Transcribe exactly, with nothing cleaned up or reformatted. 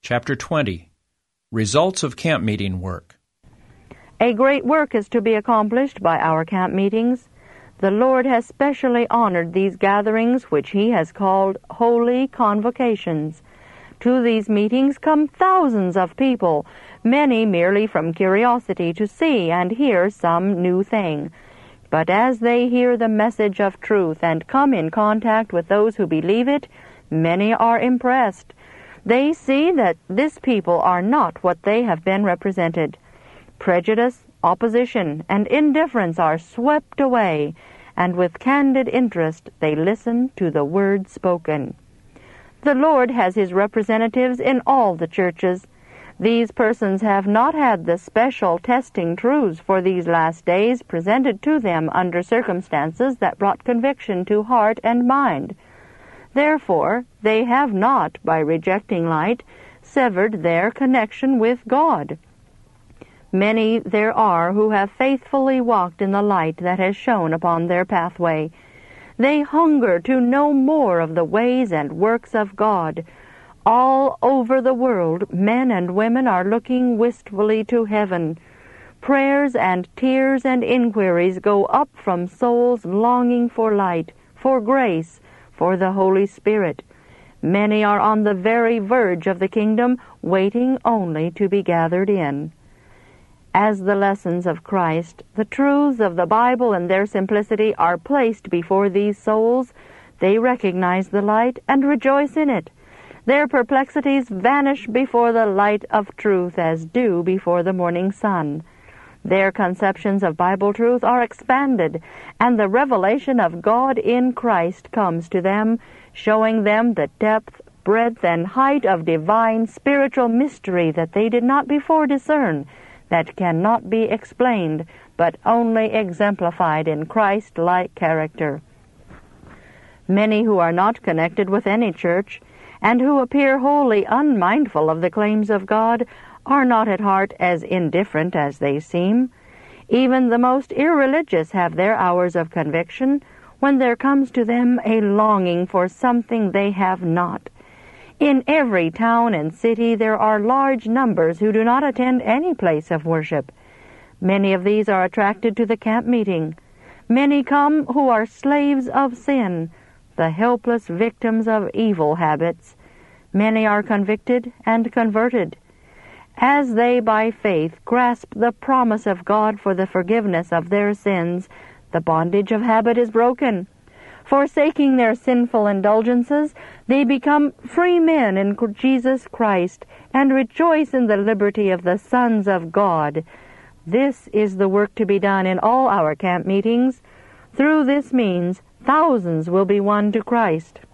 Chapter twenty. Results of Camp Meeting Work. A great work is to be accomplished by our camp meetings. The Lord has specially honored these gatherings, which He has called holy convocations. To these meetings come thousands of people, many merely from curiosity to see and hear some new thing. But as they hear the message of truth and come in contact with those who believe it, many are impressed. They see that this people are not what they have been represented. Prejudice, opposition, and indifference are swept away, and with candid interest they listen to the word spoken. The Lord has His representatives in all the churches. These persons have not had the special testing truths for these last days presented to them under circumstances that brought conviction to heart and mind. Therefore, they have not, by rejecting light, severed their connection with God. Many there are who have faithfully walked in the light that has shone upon their pathway. They hunger to know more of the ways and works of God. All over the world, men and women are looking wistfully to heaven. Prayers and tears and inquiries go up from souls longing for light, for grace, for the Holy Spirit. Many are on the very verge of the kingdom, waiting only to be gathered in. As the lessons of Christ, the truths of the Bible in their simplicity are placed before these souls, they recognize the light and rejoice in it. Their perplexities vanish before the light of truth as dew before the morning sun. Their conceptions of Bible truth are expanded, and the revelation of God in Christ comes to them, showing them the depth, breadth, and height of divine spiritual mystery that they did not before discern, that cannot be explained, but only exemplified in Christ-like character. Many who are not connected with any church, and who appear wholly unmindful of the claims of God, are not at heart as indifferent as they seem. Even the most irreligious have their hours of conviction, when there comes to them a longing for something they have not. In every town and city there are large numbers who do not attend any place of worship. Many of these are attracted to the camp meeting. Many come who are slaves of sin, the helpless victims of evil habits. Many are convicted and converted. As they by faith grasp the promise of God for the forgiveness of their sins, the bondage of habit is broken. Forsaking their sinful indulgences, they become free men in Jesus Christ and rejoice in the liberty of the sons of God. This is the work to be done in all our camp meetings. Through this means, thousands will be won to Christ.